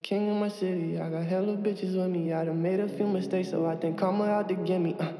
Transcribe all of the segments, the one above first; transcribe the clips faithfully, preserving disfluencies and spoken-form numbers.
King of my city, I got hella bitches with me. I done made a few mistakes, so I think karma out to get me. Uh.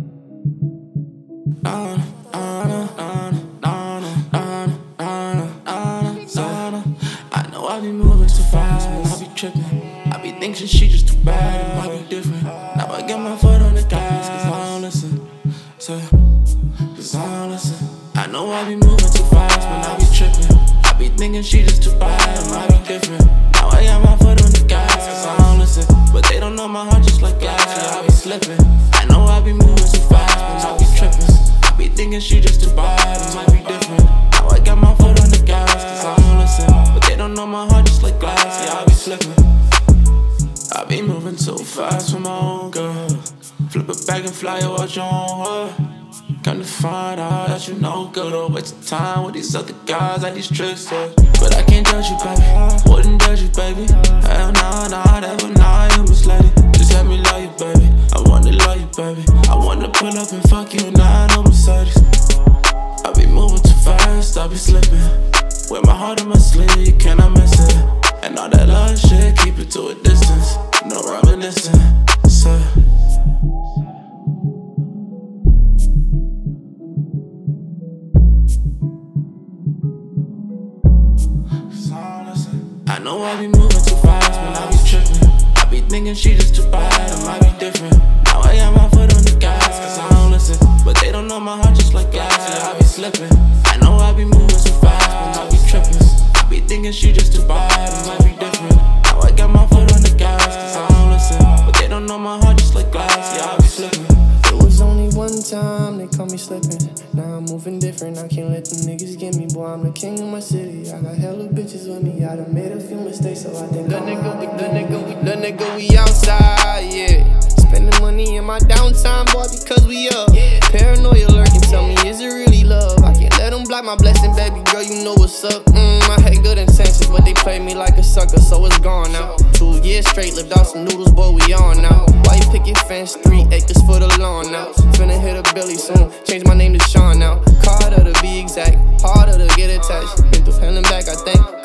Nah, nah, nah, nah, nah, nah, nah, nah, nah. I know I be moving too fast, and I be tripping. I be thinking she just too bad, it might be different. Now I get my foot on the gas, cause I don't listen. So, cause I don't listen. I know I be moving too fast, but I be tripping. I be thinking she just too bad, it might be different. Now I got my foot on the gas, cause I don't listen. But they don't know my heart just like glass, yeah, I be slipping. I know I be moving too fast, but I be tripping. I be thinking she just too bad, it might be different. Now I got my foot on the gas, cause I don't listen. But they don't know my heart just like glass, yeah, I be slipping. I be moving too fast for my own girl. Flip it back and fly it, watch your own world. Come to find out that you no good, or waste of time with these other guys like these tricksters. But I can't judge you, baby, wouldn't judge you, baby. Hell nah, nah, never, nah, you mislady. Just let me love you, baby, I wanna love you, baby. I wanna pull up and fuck you, nah, no Mercedes. I be moving too fast, I be slipping. With my heart in my sleeve, can I miss it? And all that love shit, keep it to a distance. No reminiscing, so I know I be moving too fast, but I be tripping. I be thinking she just too bad, it might be different. Now I got my foot on the gas, cause I don't listen. But they don't know my heart just like glass, yeah, I be slipping. I know I be moving too fast, but I be tripping. I be thinking she just too bad, it might be different. Now I got my foot on the gas, cause I don't listen. But they don't know my heart just like glass, yeah, I be slipping. It was only one time they caught me slipping. Now I'm moving different, I can't let them niggas get me. Boy, I'm the king of my city, I got hella bitches with me. I done made a few mistakes, so I think the nigga, we, the nigga, we, the nigga, we outside, yeah. Spending money in my downtime, boy, because we up. Paranoia lurking, tell me, is it really love? I can't let them block my blessing, baby girl, you know what's up. Mmm, I had good intentions, but they played me like a sucker, so it's gone now. Two years straight, lived off some noodles, boy, we on now. White picket fence, three acres for the lawn now. Finna hit a Billy soon, change my name to Sean now. Carter to be exact, harder to get attached. Been through hell and back, I think.